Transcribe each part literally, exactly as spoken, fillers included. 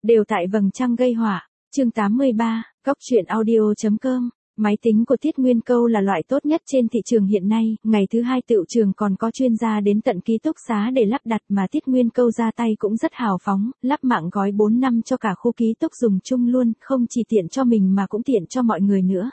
Đều tại vầng trăng gây họa. Chương tám mươi ba, góc truyện audio chấm com. Máy tính của Tiết Nguyên Câu là loại tốt nhất trên thị trường hiện nay, ngày thứ hai tựu trường còn có chuyên gia đến tận ký túc xá để lắp đặt mà Tiết Nguyên Câu ra tay cũng rất hào phóng, lắp mạng gói bốn năm cho cả khu ký túc dùng chung luôn, không chỉ tiện cho mình mà cũng tiện cho mọi người nữa.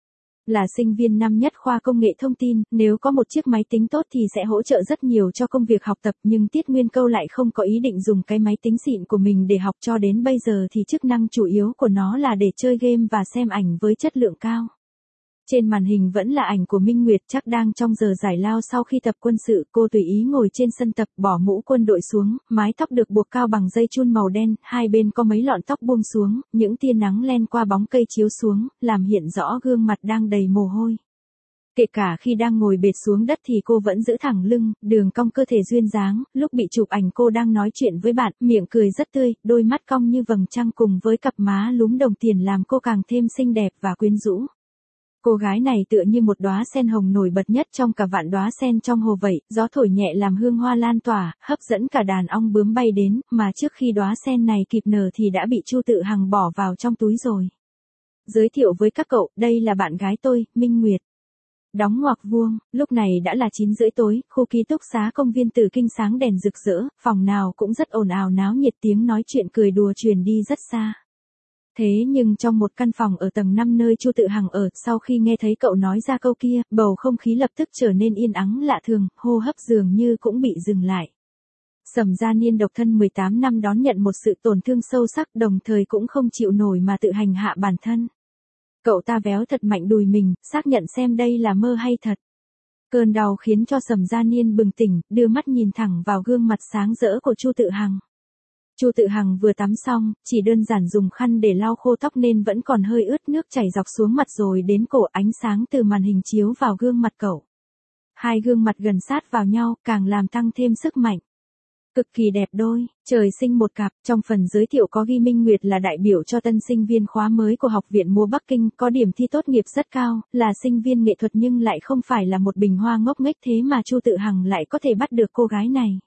Là sinh viên năm nhất khoa công nghệ thông tin, nếu có một chiếc máy tính tốt thì sẽ hỗ trợ rất nhiều cho công việc học tập, nhưng Tiết Nguyên Câu lại không có ý định dùng cái máy tính xịn của mình để học, cho đến bây giờ thì chức năng chủ yếu của nó là để chơi game và xem ảnh với chất lượng cao. Trên màn hình vẫn là ảnh của Minh Nguyệt chắc đang trong giờ giải lao sau khi tập quân sự, cô tùy ý ngồi trên sân tập, bỏ mũ quân đội xuống, mái tóc được buộc cao bằng dây chun màu đen, hai bên có mấy lọn tóc buông xuống, những tia nắng len qua bóng cây chiếu xuống, làm hiện rõ gương mặt đang đầy mồ hôi. Kể cả khi đang ngồi bệt xuống đất thì cô vẫn giữ thẳng lưng, đường cong cơ thể duyên dáng, lúc bị chụp ảnh cô đang nói chuyện với bạn, miệng cười rất tươi, đôi mắt cong như vầng trăng cùng với cặp má lúm đồng tiền làm cô càng thêm xinh đẹp và quyến rũ. Cô gái này tựa như một đóa sen hồng nổi bật nhất trong cả vạn đóa sen trong hồ vậy, gió thổi nhẹ làm hương hoa lan tỏa, hấp dẫn cả đàn ong bướm bay đến, mà trước khi đóa sen này kịp nở thì đã bị Chu Tự Hằng bỏ vào trong túi rồi. Giới thiệu với các cậu, đây là bạn gái tôi, Minh Nguyệt. Đóng ngoặc vuông, lúc này đã là chín rưỡi tối, khu ký túc xá công viên Tử Kinh sáng đèn rực rỡ, phòng nào cũng rất ồn ào náo nhiệt, tiếng nói chuyện cười đùa truyền đi rất xa. Thế nhưng trong một căn phòng ở tầng năm nơi Chu Tự Hằng ở, sau khi nghe thấy cậu nói ra câu kia, bầu không khí lập tức trở nên yên ắng lạ thường, hô hấp dường như cũng bị dừng lại. Sầm Gia Niên độc thân mười tám năm đón nhận một sự tổn thương sâu sắc, đồng thời cũng không chịu nổi mà tự hành hạ bản thân. Cậu ta véo thật mạnh đùi mình, xác nhận xem đây là mơ hay thật. Cơn đau khiến cho Sầm Gia Niên bừng tỉnh, đưa mắt nhìn thẳng vào gương mặt sáng rỡ của Chu Tự Hằng. Chu Tự Hằng vừa tắm xong, chỉ đơn giản dùng khăn để lau khô tóc nên vẫn còn hơi ướt, nước chảy dọc xuống mặt rồi đến cổ, ánh sáng từ màn hình chiếu vào gương mặt cậu. Hai gương mặt gần sát vào nhau, càng làm tăng thêm sức mạnh. Cực kỳ đẹp đôi, trời sinh một cặp. Trong phần giới thiệu có ghi Minh Nguyệt là đại biểu cho tân sinh viên khóa mới của Học viện Múa Bắc Kinh, có điểm thi tốt nghiệp rất cao, là sinh viên nghệ thuật nhưng lại không phải là một bình hoa ngốc nghếch, thế mà Chu Tự Hằng lại có thể bắt được cô gái này.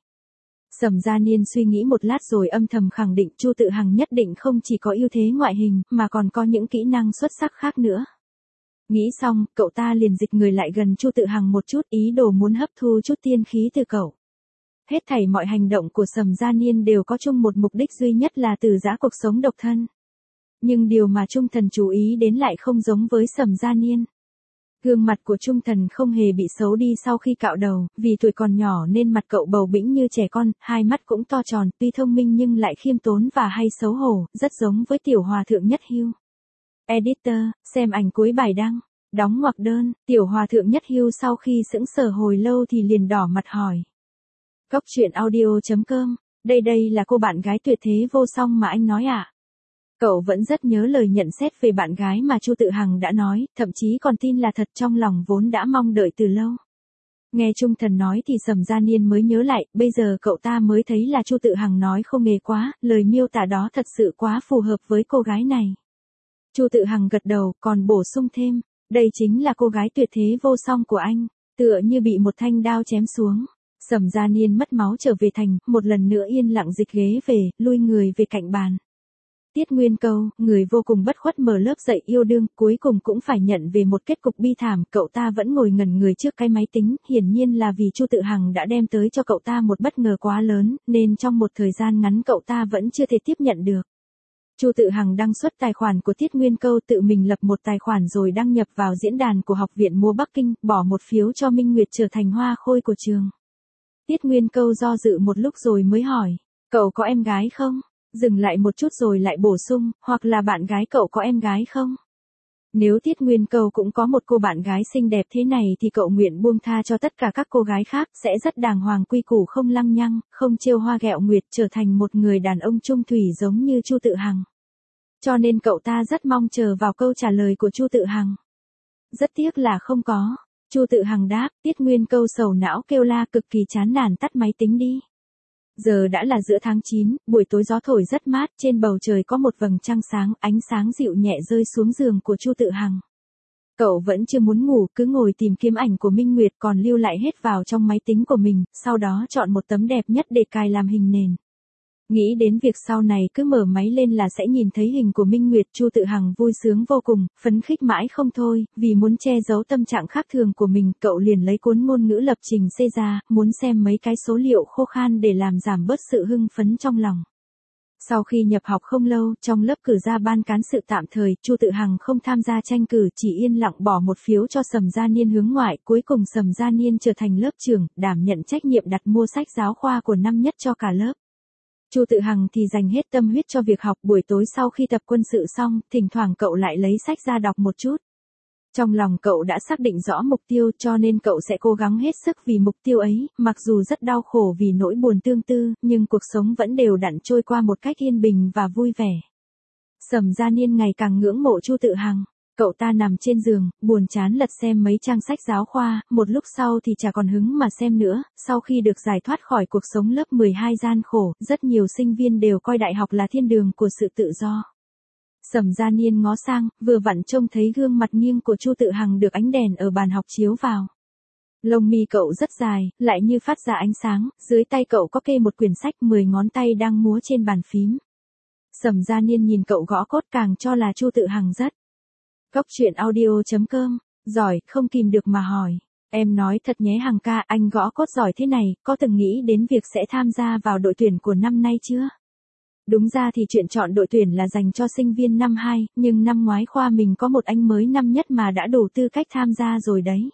Sầm Gia Niên suy nghĩ một lát rồi âm thầm khẳng định Chu Tự Hằng nhất định không chỉ có ưu thế ngoại hình, mà còn có những kỹ năng xuất sắc khác nữa. Nghĩ xong, cậu ta liền dịch người lại gần Chu Tự Hằng một chút, ý đồ muốn hấp thu chút tiên khí từ cậu. Hết thảy mọi hành động của Sầm Gia Niên đều có chung một mục đích duy nhất là từ giã cuộc sống độc thân. Nhưng điều mà Trung Thần chú ý đến lại không giống với Sầm Gia Niên. Gương mặt của Trung Thần không hề bị xấu đi sau khi cạo đầu, vì tuổi còn nhỏ nên mặt cậu bầu bĩnh như trẻ con, hai mắt cũng to tròn, tuy thông minh nhưng lại khiêm tốn và hay xấu hổ, rất giống với tiểu hòa thượng Nhất Hưu. Editor, xem ảnh cuối bài đăng. Đóng ngoặc đơn, tiểu hòa thượng Nhất Hưu sau khi sững sờ hồi lâu thì liền đỏ mặt hỏi. Góc truyện audio chấm com, đây đây là cô bạn gái tuyệt thế vô song mà anh nói à? Cậu vẫn rất nhớ lời nhận xét về bạn gái mà Chu Tự Hằng đã nói, thậm chí còn tin là thật, trong lòng vốn đã mong đợi từ lâu. Nghe Trung Thần nói thì Sầm Gia Niên mới nhớ lại, bây giờ cậu ta mới thấy là Chu Tự Hằng nói không nghề quá, lời miêu tả đó thật sự quá phù hợp với cô gái này. Chu Tự Hằng gật đầu, còn bổ sung thêm, đây chính là cô gái tuyệt thế vô song của anh, tựa như bị một thanh đao chém xuống. Sầm Gia Niên mất máu trở về thành, một lần nữa yên lặng dịch ghế về, lui người về cạnh bàn. Tiết Nguyên Câu, người vô cùng bất khuất mở lớp dạy yêu đương, cuối cùng cũng phải nhận về một kết cục bi thảm, cậu ta vẫn ngồi ngẩn người trước cái máy tính, hiển nhiên là vì Chu Tự Hằng đã đem tới cho cậu ta một bất ngờ quá lớn, nên trong một thời gian ngắn cậu ta vẫn chưa thể tiếp nhận được. Chu Tự Hằng đăng xuất tài khoản của Tiết Nguyên Câu, tự mình lập một tài khoản rồi đăng nhập vào diễn đàn của Học viện Múa Bắc Kinh, bỏ một phiếu cho Minh Nguyệt trở thành hoa khôi của trường. Tiết Nguyên Câu do dự một lúc rồi mới hỏi, cậu có em gái không? Dừng lại một chút rồi lại bổ sung, hoặc là bạn gái cậu có em gái không? Nếu Tiết Nguyên Câu cũng có một cô bạn gái xinh đẹp thế này thì cậu nguyện buông tha cho tất cả các cô gái khác, sẽ rất đàng hoàng quy củ không lăng nhăng, không trêu hoa ghẹo nguyệt, trở thành một người đàn ông trung thủy giống như Chu Tự Hằng. Cho nên cậu ta rất mong chờ vào câu trả lời của Chu Tự Hằng. Rất tiếc là không có. Chu Tự Hằng đáp, Tiết Nguyên Câu sầu não kêu la cực kỳ chán nản, tắt máy tính đi. Giờ đã là giữa tháng chín, buổi tối gió thổi rất mát, trên bầu trời có một vầng trăng sáng, ánh sáng dịu nhẹ rơi xuống giường của Chu Tự Hằng. Cậu vẫn chưa muốn ngủ, cứ ngồi tìm kiếm ảnh của Minh Nguyệt còn lưu lại hết vào trong máy tính của mình, sau đó chọn một tấm đẹp nhất để cài làm hình nền. Nghĩ đến việc sau này cứ mở máy lên là sẽ nhìn thấy hình của Minh Nguyệt, Chu Tự Hằng vui sướng vô cùng, phấn khích mãi không thôi, vì muốn che giấu tâm trạng khác thường của mình, cậu liền lấy cuốn ngôn ngữ lập trình C ra, muốn xem mấy cái số liệu khô khan để làm giảm bớt sự hưng phấn trong lòng. Sau khi nhập học không lâu, trong lớp cử ra ban cán sự tạm thời, Chu Tự Hằng không tham gia tranh cử, chỉ yên lặng bỏ một phiếu cho Sầm Gia Niên hướng ngoại, cuối cùng Sầm Gia Niên trở thành lớp trưởng, đảm nhận trách nhiệm đặt mua sách giáo khoa của năm nhất cho cả lớp. Chu Tự Hằng thì dành hết tâm huyết cho việc học, buổi tối sau khi tập quân sự xong, thỉnh thoảng cậu lại lấy sách ra đọc một chút. Trong lòng cậu đã xác định rõ mục tiêu cho nên cậu sẽ cố gắng hết sức vì mục tiêu ấy, mặc dù rất đau khổ vì nỗi buồn tương tư, nhưng cuộc sống vẫn đều đặn trôi qua một cách yên bình và vui vẻ. Sầm Gia Niên ngày càng ngưỡng mộ Chu Tự Hằng. Cậu ta nằm trên giường, buồn chán lật xem mấy trang sách giáo khoa, một lúc sau thì chả còn hứng mà xem nữa, sau khi được giải thoát khỏi cuộc sống lớp mười hai gian khổ, rất nhiều sinh viên đều coi đại học là thiên đường của sự tự do. Sầm Gia Niên ngó sang, vừa vặn trông thấy gương mặt nghiêng của Chu Tự Hằng được ánh đèn ở bàn học chiếu vào. Lông mi cậu rất dài, lại như phát ra ánh sáng, dưới tay cậu có kê một quyển sách, mười ngón tay đang múa trên bàn phím. Sầm Gia Niên nhìn cậu gõ cốt càng cho là Chu Tự Hằng rất. Góc truyện audio chấm com, giỏi, không kìm được mà hỏi. Em nói thật nhé Hằng ca, anh gõ cốt giỏi thế này, có từng nghĩ đến việc sẽ tham gia vào đội tuyển của năm nay chưa? Đúng ra thì chuyện chọn đội tuyển là dành cho sinh viên năm hai, nhưng năm ngoái khoa mình có một anh mới năm nhất mà đã đủ tư cách tham gia rồi đấy.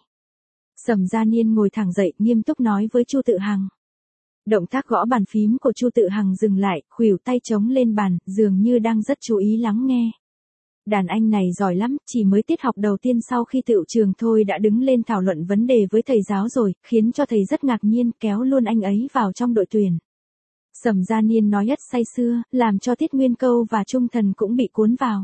Sầm Gia Niên ngồi thẳng dậy, nghiêm túc nói với Chu Tự Hằng. Động tác gõ bàn phím của Chu Tự Hằng dừng lại, khuỷu tay chống lên bàn, dường như đang rất chú ý lắng nghe. Đàn anh này giỏi lắm, chỉ mới tiết học đầu tiên sau khi tựu trường thôi đã đứng lên thảo luận vấn đề với thầy giáo rồi, khiến cho thầy rất ngạc nhiên, kéo luôn anh ấy vào trong đội tuyển. Sầm Gia Niên nói rất say sưa, làm cho Tiết Nguyên Câu và Trung Thần cũng bị cuốn vào.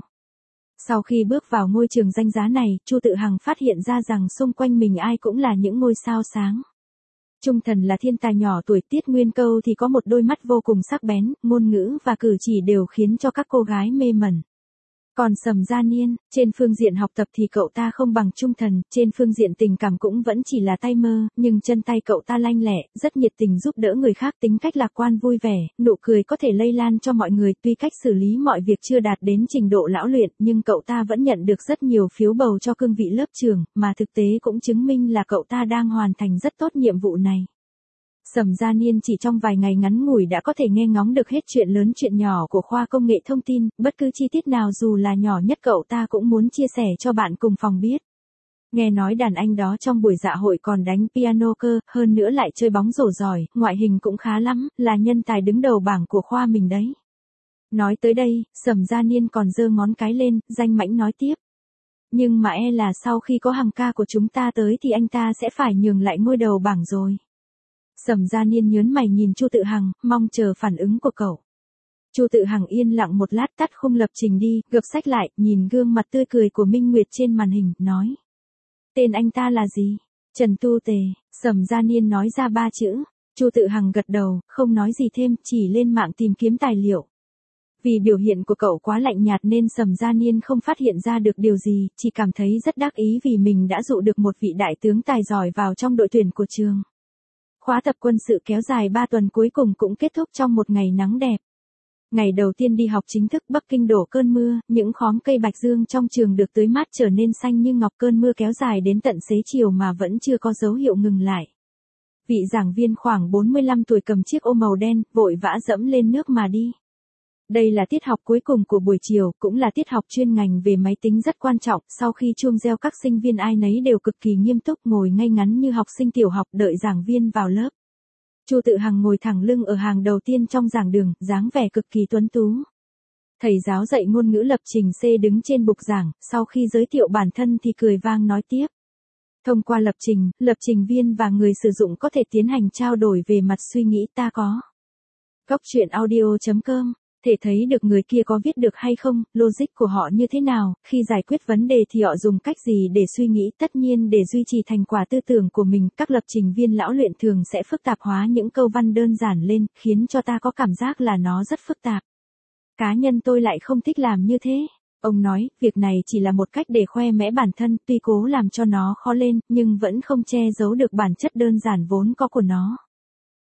Sau khi bước vào ngôi trường danh giá này, Chu Tự Hằng phát hiện ra rằng xung quanh mình ai cũng là những ngôi sao sáng. Trung Thần là thiên tài nhỏ tuổi, Tiết Nguyên Câu thì có một đôi mắt vô cùng sắc bén, ngôn ngữ và cử chỉ đều khiến cho các cô gái mê mẩn. Còn Sầm Gia Niên, trên phương diện học tập thì cậu ta không bằng Trung Thần, trên phương diện tình cảm cũng vẫn chỉ là tay mơ, nhưng chân tay cậu ta lanh lẹ, rất nhiệt tình giúp đỡ người khác, tính cách lạc quan vui vẻ, nụ cười có thể lây lan cho mọi người, tuy cách xử lý mọi việc chưa đạt đến trình độ lão luyện, nhưng cậu ta vẫn nhận được rất nhiều phiếu bầu cho cương vị lớp trưởng, mà thực tế cũng chứng minh là cậu ta đang hoàn thành rất tốt nhiệm vụ này. Sầm Gia Niên chỉ trong vài ngày ngắn ngủi đã có thể nghe ngóng được hết chuyện lớn chuyện nhỏ của khoa công nghệ thông tin, bất cứ chi tiết nào dù là nhỏ nhất cậu ta cũng muốn chia sẻ cho bạn cùng phòng biết. Nghe nói đàn anh đó trong buổi dạ hội còn đánh piano cơ, hơn nữa lại chơi bóng rổ giỏi, ngoại hình cũng khá lắm, là nhân tài đứng đầu bảng của khoa mình đấy. Nói tới đây, Sầm Gia Niên còn giơ ngón cái lên, danh mãnh nói tiếp. Nhưng mà e là sau khi có Hằng ca của chúng ta tới thì anh ta sẽ phải nhường lại ngôi đầu bảng rồi. Sầm Gia Niên nhớn mày nhìn Chu Tự Hằng, mong chờ phản ứng của cậu. Chu Tự Hằng yên lặng một lát, tắt khung lập trình đi, gập sách lại, nhìn gương mặt tươi cười của Minh Nguyệt trên màn hình, nói. Tên anh ta là gì? Trần Tu Tề. Sầm Gia Niên nói ra ba chữ. Chu Tự Hằng gật đầu, không nói gì thêm, chỉ lên mạng tìm kiếm tài liệu. Vì biểu hiện của cậu quá lạnh nhạt nên Sầm Gia Niên không phát hiện ra được điều gì, chỉ cảm thấy rất đắc ý vì mình đã dụ được một vị đại tướng tài giỏi vào trong đội tuyển của trường. Khóa tập quân sự kéo dài ba tuần cuối cùng cũng kết thúc trong một ngày nắng đẹp. Ngày đầu tiên đi học chính thức, Bắc Kinh đổ cơn mưa, những khóm cây bạch dương trong trường được tưới mát trở nên xanh như ngọc, cơn mưa kéo dài đến tận xế chiều mà vẫn chưa có dấu hiệu ngừng lại. Vị giảng viên khoảng bốn mươi lăm tuổi cầm chiếc ô màu đen, vội vã dẫm lên nước mà đi. Đây là tiết học cuối cùng của buổi chiều, cũng là tiết học chuyên ngành về máy tính rất quan trọng, sau khi chuông reo các sinh viên ai nấy đều cực kỳ nghiêm túc ngồi ngay ngắn như học sinh tiểu học đợi giảng viên vào lớp. Chu Tự Hằng ngồi thẳng lưng ở hàng đầu tiên trong giảng đường, dáng vẻ cực kỳ tuấn tú. Thầy giáo dạy ngôn ngữ lập trình C đứng trên bục giảng, sau khi giới thiệu bản thân thì cười vang nói tiếp. Thông qua lập trình, lập trình viên và người sử dụng có thể tiến hành trao đổi về mặt suy nghĩ ta có. Góc truyện audio chấm com, thể thấy được người kia có viết được hay không, logic của họ như thế nào, khi giải quyết vấn đề thì họ dùng cách gì để suy nghĩ, tất nhiên để duy trì thành quả tư tưởng của mình, các lập trình viên lão luyện thường sẽ phức tạp hóa những câu văn đơn giản lên, khiến cho ta có cảm giác là nó rất phức tạp. Cá nhân tôi lại không thích làm như thế. Ông nói, việc này chỉ là một cách để khoe mẽ bản thân, tuy cố làm cho nó khó lên, nhưng vẫn không che giấu được bản chất đơn giản vốn có của nó.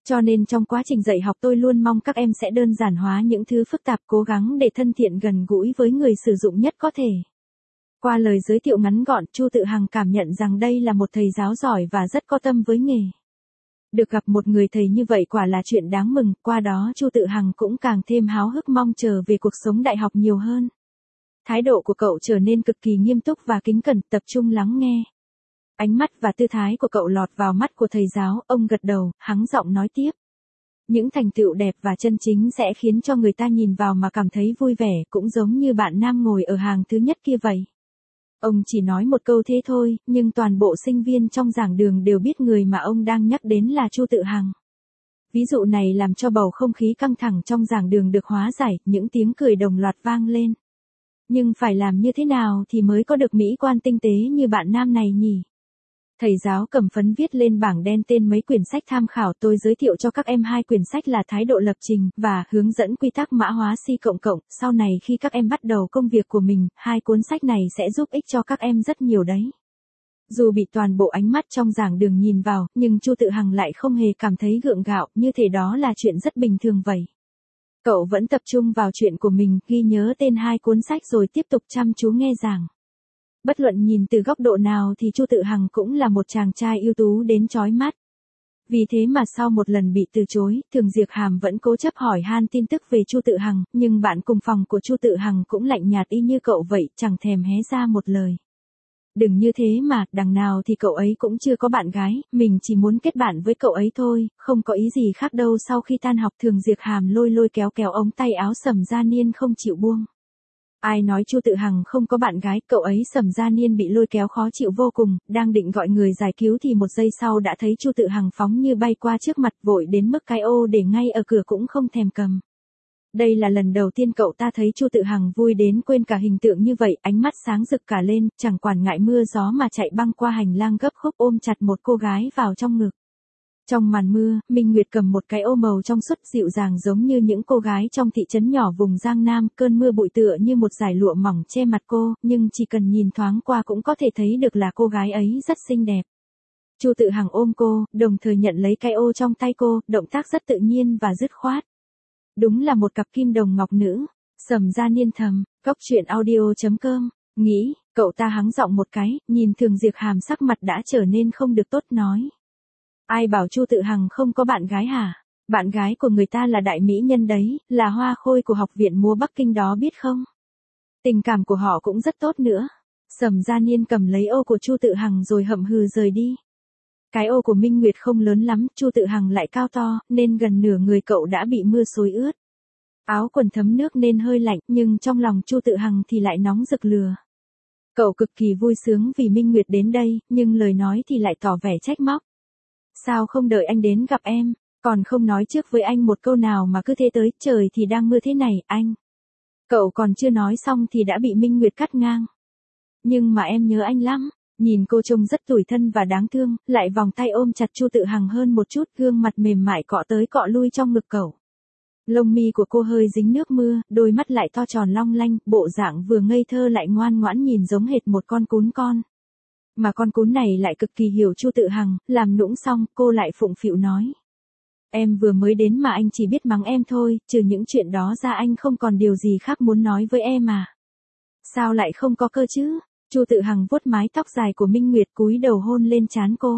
Cho nên trong quá trình dạy học tôi luôn mong các em sẽ đơn giản hóa những thứ phức tạp, cố gắng để thân thiện gần gũi với người sử dụng nhất có thể. Qua lời giới thiệu ngắn gọn, Chu Tự Hằng cảm nhận rằng đây là một thầy giáo giỏi và rất có tâm với nghề. Được gặp một người thầy như vậy quả là chuyện đáng mừng, qua đó Chu Tự Hằng cũng càng thêm háo hức mong chờ về cuộc sống đại học nhiều hơn. Thái độ của cậu trở nên cực kỳ nghiêm túc và kính cẩn, tập trung lắng nghe. Ánh mắt và tư thái của cậu lọt vào mắt của thầy giáo, ông gật đầu, hắng giọng nói tiếp. Những thành tựu đẹp và chân chính sẽ khiến cho người ta nhìn vào mà cảm thấy vui vẻ, cũng giống như bạn nam ngồi ở hàng thứ nhất kia vậy. Ông chỉ nói một câu thế thôi, nhưng toàn bộ sinh viên trong giảng đường đều biết người mà ông đang nhắc đến là Chu Tự Hằng. Ví dụ này làm cho bầu không khí căng thẳng trong giảng đường được hóa giải, những tiếng cười đồng loạt vang lên. Nhưng phải làm như thế nào thì mới có được mỹ quan tinh tế như bạn nam này nhỉ? Thầy giáo cầm phấn viết lên bảng đen tên mấy quyển sách tham khảo, tôi giới thiệu cho các em hai quyển sách là Thái độ lập trình và Hướng dẫn quy tắc mã hóa C cộng cộng, sau này khi các em bắt đầu công việc của mình, hai cuốn sách này sẽ giúp ích cho các em rất nhiều đấy. Dù bị toàn bộ ánh mắt trong giảng đường nhìn vào, nhưng Chu Tự Hằng lại không hề cảm thấy gượng gạo, như thể đó là chuyện rất bình thường vậy. Cậu vẫn tập trung vào chuyện của mình, ghi nhớ tên hai cuốn sách rồi tiếp tục chăm chú nghe giảng. Bất luận nhìn từ góc độ nào thì Chu Tự Hằng cũng là một chàng trai ưu tú đến chói mắt. Vì thế mà sau một lần bị từ chối, Thường Diệp Hàm vẫn cố chấp hỏi han tin tức về Chu Tự Hằng, nhưng bạn cùng phòng của Chu Tự Hằng cũng lạnh nhạt y như cậu vậy, chẳng thèm hé ra một lời. Đừng như thế mà, đằng nào thì cậu ấy cũng chưa có bạn gái, mình chỉ muốn kết bạn với cậu ấy thôi, không có ý gì khác đâu. Sau khi tan học, Thường Diệp Hàm lôi lôi kéo kéo ống tay áo Sầm Gia Niên không chịu buông. Ai nói Chu Tự Hằng không có bạn gái, cậu ấy Sầm Gia Niên bị lôi kéo khó chịu vô cùng, đang định gọi người giải cứu thì một giây sau đã thấy Chu Tự Hằng phóng như bay qua trước mặt, vội đến mức cái ô để ngay ở cửa cũng không thèm cầm. Đây là lần đầu tiên cậu ta thấy Chu Tự Hằng vui đến quên cả hình tượng như vậy, ánh mắt sáng rực cả lên, chẳng quản ngại mưa gió mà chạy băng qua hành lang gấp khúc ôm chặt một cô gái vào trong ngực. Trong màn mưa, Minh Nguyệt cầm một cái ô màu trong suốt dịu dàng giống như những cô gái trong thị trấn nhỏ vùng Giang Nam, cơn mưa bụi tựa như một dải lụa mỏng che mặt cô, nhưng chỉ cần nhìn thoáng qua cũng có thể thấy được là cô gái ấy rất xinh đẹp. Chu Tự Hằng ôm cô, đồng thời nhận lấy cái ô trong tay cô, động tác rất tự nhiên và dứt khoát. Đúng là một cặp kim đồng ngọc nữ. Sầm Gia Niên thầm, Cóc Truyện Audio chấm com, nghĩ, cậu ta hắng giọng một cái, nhìn Thường Diệp Hàm sắc mặt đã trở nên không được tốt nói. Ai bảo Chu Tự Hằng không có bạn gái hả? Bạn gái của người ta là đại mỹ nhân đấy, là hoa khôi của học viện múa Bắc Kinh đó biết không? Tình cảm của họ cũng rất tốt nữa. Sầm Gia Niên cầm lấy ô của Chu Tự Hằng rồi hậm hừ rời đi. Cái ô của Minh Nguyệt không lớn lắm, Chu Tự Hằng lại cao to, nên gần nửa người cậu đã bị mưa xối ướt. Áo quần thấm nước nên hơi lạnh, nhưng trong lòng Chu Tự Hằng thì lại nóng rực lửa. Cậu cực kỳ vui sướng vì Minh Nguyệt đến đây, nhưng lời nói thì lại tỏ vẻ trách móc. Sao không đợi anh đến gặp em, còn không nói trước với anh một câu nào mà cứ thế tới, trời thì đang mưa thế này, anh. Cậu còn chưa nói xong thì đã bị Minh Nguyệt cắt ngang. Nhưng mà em nhớ anh lắm. Nhìn cô trông rất tủi thân và đáng thương, lại vòng tay ôm chặt Chu Tự Hằng hơn một chút, gương mặt mềm mại cọ tới cọ lui trong ngực cậu. Lông mi của cô hơi dính nước mưa, đôi mắt lại to tròn long lanh, bộ dạng vừa ngây thơ lại ngoan ngoãn, nhìn giống hệt một con cún con. Mà con cún này lại cực kỳ hiểu Chu Tự Hằng, làm nũng xong, cô lại phụng phịu nói. Em vừa mới đến mà anh chỉ biết mắng em thôi, trừ những chuyện đó ra anh không còn điều gì khác muốn nói với em à. Sao lại không có cơ chứ? Chu Tự Hằng vuốt mái tóc dài của Minh Nguyệt, cúi đầu hôn lên trán cô.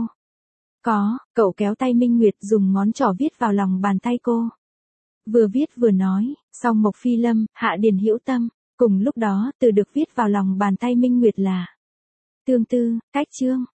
Có, cậu kéo tay Minh Nguyệt dùng ngón trỏ viết vào lòng bàn tay cô. Vừa viết vừa nói, Song Mộc Phi Lâm, Hạ Điền Hữu Tâm. Cùng lúc đó, từ được viết vào lòng bàn tay Minh Nguyệt là Tương Tư, Cách Chương.